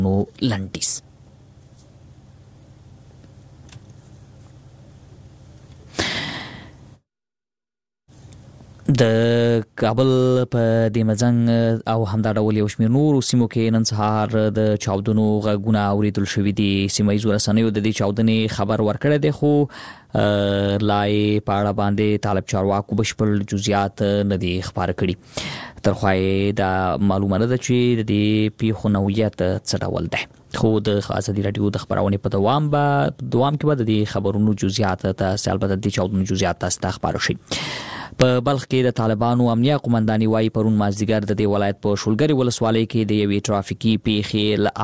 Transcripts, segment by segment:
نو لنډیز. د کابل په دې مزنګ او همدا ډول یو شمېر نورو سیمو کې نن سهار د چاودنو غږونه اورېدل شوي دي. سیمه ییزو رسنیو د دې چاودنې خبر ورکړی دی، خو لای په اړه باندې طالب چارواکو بشپړ جزئیات نه دي خبر کړي. ترخوا دا معلومه نه ده چې د دې پیښو نوعیت څه ډول دی، خو د ازادي راډیو د خبرونې په دوام کې به د دې خبرونو جزئیات تاسو البته د چاودنو جزئیات تاسو ته خبرو شي. په بلخ کې د طالبانو امنیه قومنداني وايي پرون مازدیګر د دې ولایت په شولګری ولسوالۍ کې د یوې ټرافیکي پیښې له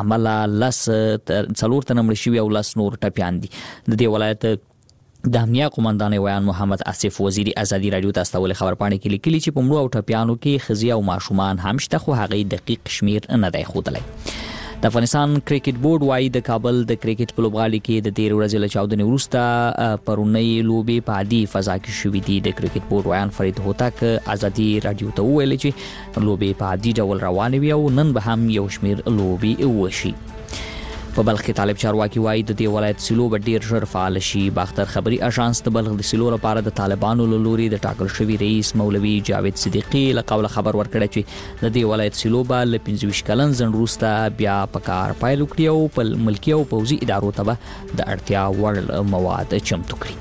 امله 4 تنه مړه شوي او 10 نور ټپیان دي. د دې ولایت د امنیه قومنداني ویان محمد آصف وزیری ازادي راډیو ته استول خبرپاڼې کې لیکلي چې په مړو او ټپیانو کې ښځې او ماشومان هم شته، خو هغه دقیق شمیر نه دی ښودلی. د افغانستان کرکټ بورډ وايي د کابل د کرکټ په لوبغالي کې د 13 ورځې له چاودنې وروسته پرونی لوبې په عادي فضا کې شوې دي. د کرکټ بورډ ویان فرید هوتک ازادي راډیو ته وویل چې لوبې په عادي ډول روانې وي او نن به هم یو شمیر لوبې وشي. په بلخ کې طالب چارواکي وايي د دې ولایت سیلو به ډیر ژر فعال شي. باختر خبري اژانس د بلخ د سیلو لپاره د طالبانو له لوري د ټاکل شوي رئیس مولوي جاوید صدیقي له قوله خبر ورکړی چې د دې ولایت سیلو به له 25 کلن ځنډ وروسته بیا په کار پیل وکړي او په ملکي او پوځي ادارو ته به د اړتیا وړ مواد چمتو کړي.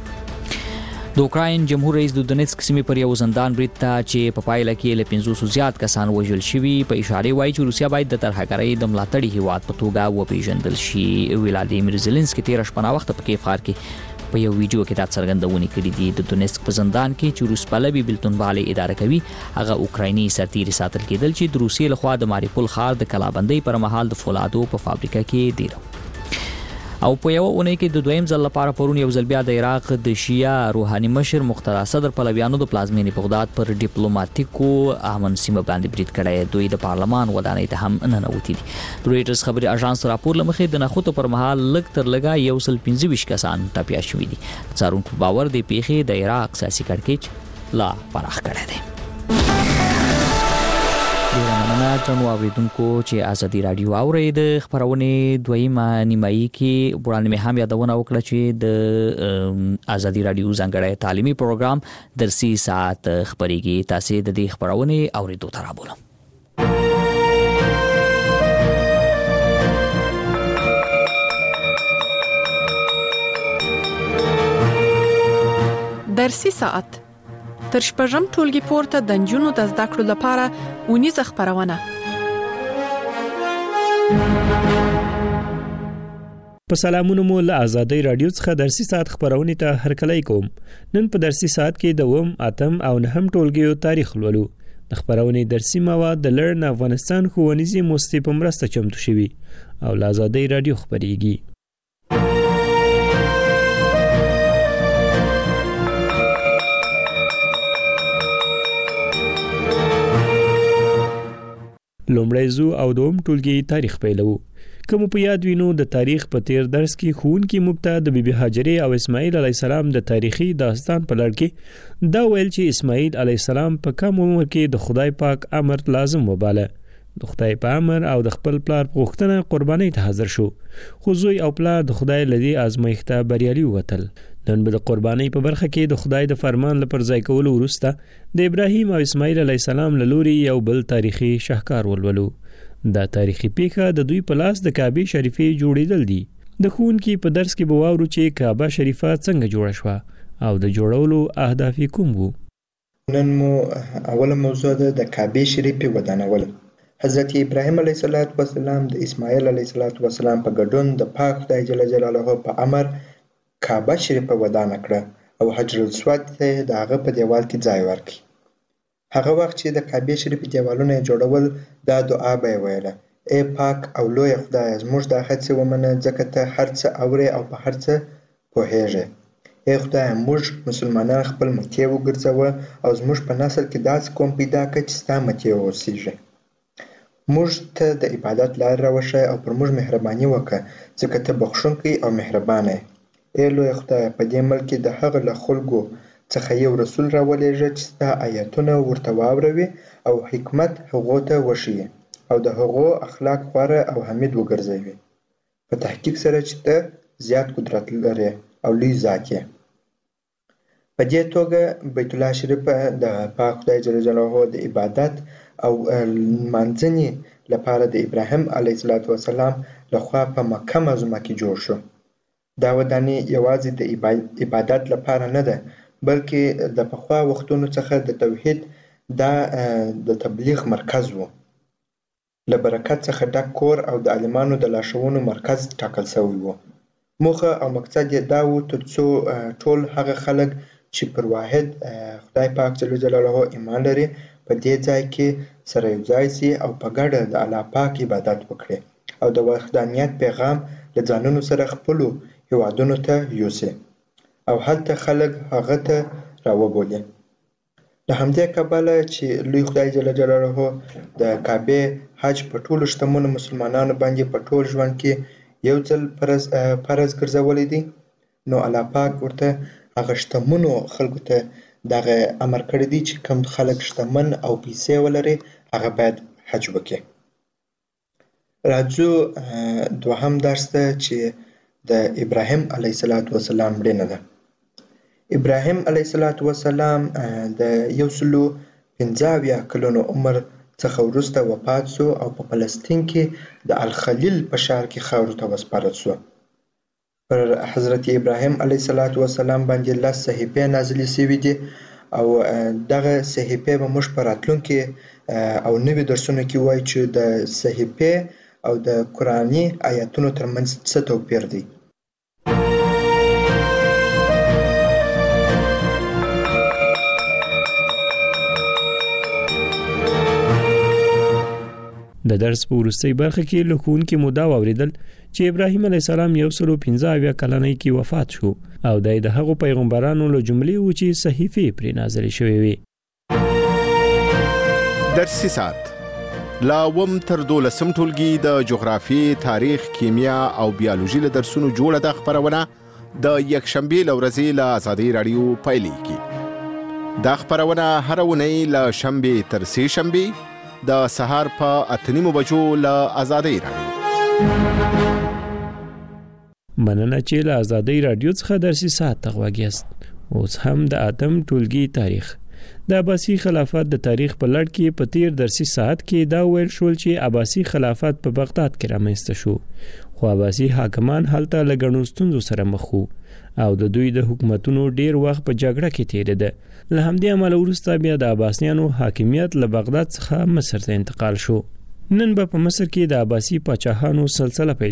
د اوکراین جمهور رئیس د دونیتسک سیمې پر یو زندان برید ته چې په پایله کې له 500 زیات کسان وژل شوي په اشاره وایي چې روسیا باید د ترهګرۍ د ملاتړي هیواد په توګه وپیژندل شي. ولادیمیر زيلنسکي 13 شپه وخت په کیف ښار کې په یو ویډیو کې دا څرګندونه کړې دي. د دونیتسک په زندان کې چې روس پلوي بلتونوالي اداره کوي هغه اوکرایني سرتیري ساتل کېدل چې د روسیې لخوا د ماریپول ښار د کلابندۍ پر مهال د فولادو په فابریکه کې دیره. او په یو اونۍ کې د دویم ځل لپاره پرون یو ځل بیا د عراق د شیعه روحاني مشر مقتدا صدر پلویانو د پلازمینې بغداد پر ډیپلوماټیکو امن سیمه باندې برید کړی. دوی د پارلمان ودانۍ ته هم ننوتي دي. د رویټرز خبري اژانس راپور لمخې د نخودو پر مهال لږ تر لږه 125 کسان ټپیا شوي دي. څارونکو باور دی پیښې د عراق سیاسي کړکېچ لا پراخ کړی دی. مننه ترنو اوریدونکو چې ازادي راډیو اوري. د خبرونې دویمه نیمایي کې وړاندې مې هم یادونه وکړه چې د ازادي راډیو ځانګړی تعلیمي پروګرام درسي ساعت خبريږي. تاسو د دې خبرونې اوریدو ته رابولم. درسي ساعت تر شپږم ټولګي پورته د نجونو د زده کړو لپاره اونیزه خبرونه. په سلامونو مو له ازادي راډیو څخه درسي ساعت خبرونه ته هرکلی کوم. نن په درسي ساعت کې د وم اتم او نهم ټولګیو تاریخ ولولو. د خبرونه درسي مواد د لرن افغانستان ښوونیزي موسسې په مرسته چمتو شوي او له ازادي راډیو خبريږي. لومړی زو او دوم ټولګي تاریخ پیلو. کوم په یاد وینو د تاریخ په تیر درس کې ښوونکي مبتدا د بیبي هاجرې او اسماعیل علی السلام د تاریخي داستان په لړ کې دا ویل چې اسماعیل علی السلام په کم عمر کې د خدای پاک امر لازم وباله. د خدای په امر او د خپل پلار په غوښتنه قرباني ته حاضر شو، خو زوی او پلار د خدای لدی آزمایښت بریالي وتل. نن به د قرباني په برخه کې د خدای د فرمان لپاره ځای کول وروسته د ابراهیم او اسماعیل علی السلام له لوري یو بل تاریخي شاهکار ولولو. دا تاریخي پیښه د دوی په لاس د کعبه شریفه جوړیدل دي. د ښوونکي په درس کې به واورو چې کعبه شریفه څنګه جوړه شوه او د جوړولو اهداف کوم وو. نن مو اوله موضوع ده د کعبه شریفه ودانول. حضرت ابراهیم علیه السلام د اسماعیل علیه السلام په ګډون د پاک خدای جل جلاله په امر کعبه شریفه ودانه کړه او حجر الاسود ته د هغه په دیوال کې ځای ورکړ. هغه وخت چې د کعبه شریفه دیوالونه جوړول دا دعا به ویله: ای پاک او لوی خدای، زموږ د هڅې ومنه ځکه ته هر څه اورې او په هر څه پوهېږې. ای خدای، موږ مسلمانان خپل مکې وګرځوه او زموږ په نسل کې داسې قوم پیدا کړه چې ستا مکې واوسیږي. موږ ته د عبادت لار راوښیه او پر موږ مهرباني وکړه ځکه ته بخښونکی او مهربانه یې. ای لوی خدای، په دې ملک کې د هغه له خلکو څخه یو رسول راولېږه چې ستا آیتونه ورته واوروي او حکمت هغو ته وښیي. او د هغو اخلاق غوره او حمید وګرځوي، په تحقیق سره چې ته زیات قدرت لري او لوی ذات یې. په دې توګه بیت الله شریف د پاک خدای جل جلاله د عبادت او لمانځنې لپاره د ابراهیم علیه السلام لخوا په مکه معظمه کې جوړ شو. دا ودانۍ یوازې د عبادت لپاره نه ده، بلکې د پخوا وختونو څخه د توحید د تبلیغ مرکز و. له برکت څخه ډک کور او د عالمانو د لارښوونو مرکز ټاکل شوی و. موخه او مقصد یې دا و ترڅو ټول هغه خلک چې پر واحد خدای پاک جل جلاله ایمان لري په دې ځای کې سره یو ځای سي او په ګډه د الله پاک عبادت وکړي او د وحدانیت پیغام له ځانونو سره خپلو هیوادونو ته یوسي او هلته خلک هغه ته راوبولي. له همدې کبله چې لوی خدای جل جلاله د کعبې حج په ټولو شتمنو مسلمانانو باندې په ټول ژوند کې یو ځل فرض ګرځولی دی، نو الله پاک ورته هغه شتمنو خلکو ته دغه امر کړی دی چې کوم خلک شتمن او پیسې ولري هغه باید حج وکړي. راځو دوهم درس ته چې د ابراهیم علیه السلام مړینه ده. ابراهیم علیه السلام د 115 کلونو عمر څخه وروسته وفات شو او په فلسطین کې د الخلیل په ښار کې خاورو ته وسپارل شو. پر حضرت ابراهیم علیه السلام باندې 10 صحیفې نازلې شوې دي او دغه صحیفې به موږ په راتلونکي او نوي درسونو کې وایو چې د صحیفې او د قرآني آیاتونو ترمنځ څه توپیر دی. د درس په وروستۍ برخه کې له ښوونکي مو دا واورېدل چې ابراهیم علیه السلام 115 کلنۍ کې وفات شو او د هغو پیغمبرانو له جملې و چې صحیفې پرې نازلې شوې وي. درسي ساعت لا وم تر 12 ټولګي د جغرافي، تاریخ، کیمیا او بیولوژي له درسونو جوړه د خبرونه د یکشنبه لورځي له آزادۍ رادیو پایلیږي. دا خبرونه هر ونې له شنبه تر سه شنبه د سهار په 8:30 بجو له آزادۍ رادیو. مننه چې له آزادۍ رادیو څخه درسي ساعت غواګیاست. اوس هم د اتم ټولګي تاریخ د عباسی خلافت د تاریخ په لړ کې په تیر درسي ساعت کې دا ویل شول چې عباسی خلافت په بغداد کې رامنځته شو، خو عباسی حاکمان هلته له ګڼو ستونزو سره مخ وو او د دوی د حکومتونو ډیر وخت په جګړه کې تیریده. له همدې امله وروسته بیا د عباسیانو حاکمیت له بغداد څخه مصر ته انتقال شو. نن به په مصر کې د عباسی پاچاهانو سلسله پیل